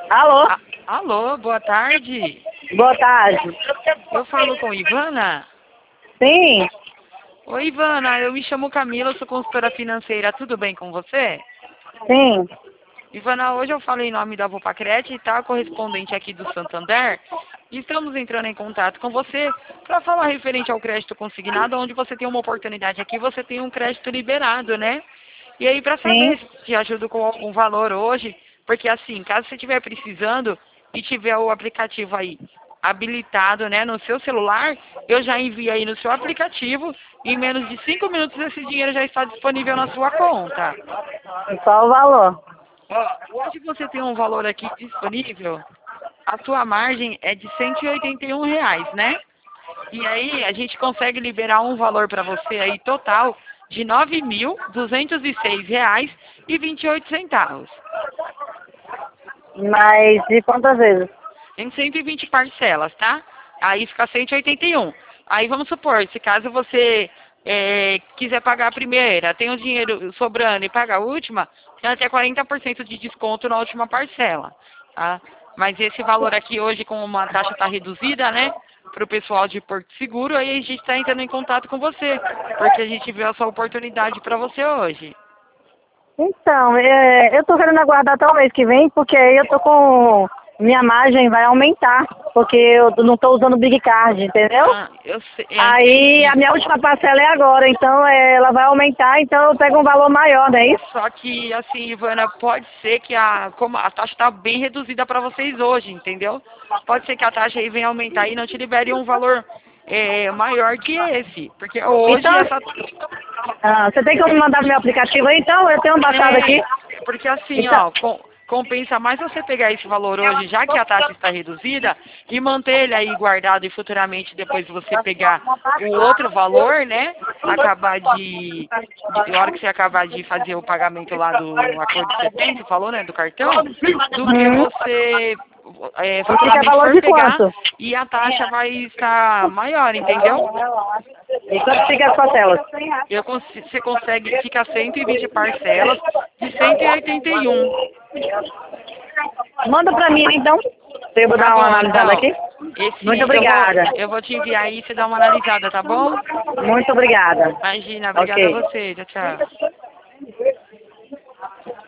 Alô? Alô, boa tarde. Boa tarde. Eu falo com Ivana? Sim, Oi, Ivana, eu me chamo Camila, eu sou consultora financeira, tudo bem com você? sim. Ivana, hoje eu falo em nome da Vopacred, tá? Correspondente aqui do Santander. E estamos entrando em contato com você para falar referente ao crédito consignado, onde você tem uma oportunidade aqui, você tem um crédito liberado, né? E aí, para Sim. saber se te ajudo com algum valor hoje, porque assim, caso você estiver precisando e tiver o aplicativo aí habilitado, né, no seu celular, eu já envio aí no seu aplicativo e em menos de 5 minutos esse dinheiro já está disponível na sua conta. Qual o valor? Ó, hoje você tem um valor aqui disponível, a sua margem é de R$ 181, né? E aí a gente consegue liberar um valor para você aí total de R$ 9.206,28. Mas de quantas vezes? Em 120 parcelas, tá? Aí fica 181. Aí vamos supor, se caso você quiser pagar a primeira, tem o dinheiro sobrando e paga a última, tem até 40% de desconto na última parcela, tá? Mas esse valor aqui hoje, como uma taxa está reduzida, né? Para o pessoal de Porto Seguro, aí a gente está entrando em contato com você, porque a gente viu essa oportunidade para você hoje. Então, eu tô querendo aguardar até o mês que vem, porque aí eu tô com... Minha margem vai aumentar, porque eu não tô usando o Big Card, entendeu? Ah, eu Aí a entendi. minha última parcela é agora, então ela vai aumentar, então eu pego um valor maior, não é isso? Só que, assim, Ivana, pode ser que como a taxa está bem reduzida para vocês hoje, entendeu? Pode ser que a taxa aí venha aumentar e não te libere um valor maior que esse. Porque hoje Então, essa. você tem como mandar meu aplicativo aí, então? Eu tenho baixado aqui. Porque assim, Então, ó, compensa mais você pegar esse valor hoje, já que a taxa está reduzida, e manter ele aí guardado e futuramente depois você pegar o outro valor, né? Acabar a hora que você acabar de fazer o pagamento lá do acordo de 70, falou, né? Do cartão, do que você e fica futuramente valor for de pegar quanto? e a taxa vai estar maior, entendeu? E quanto fica as parcelas? Você consegue, fica 120 parcelas de 181. Manda pra mim, então. Eu vou Tá dar uma bom, analisada então. aqui. Muito obrigada. Eu vou te enviar aí, você dá uma analisada, tá bom? Muito obrigada. Imagina, obrigada a Ok. você. Tchau, tchau.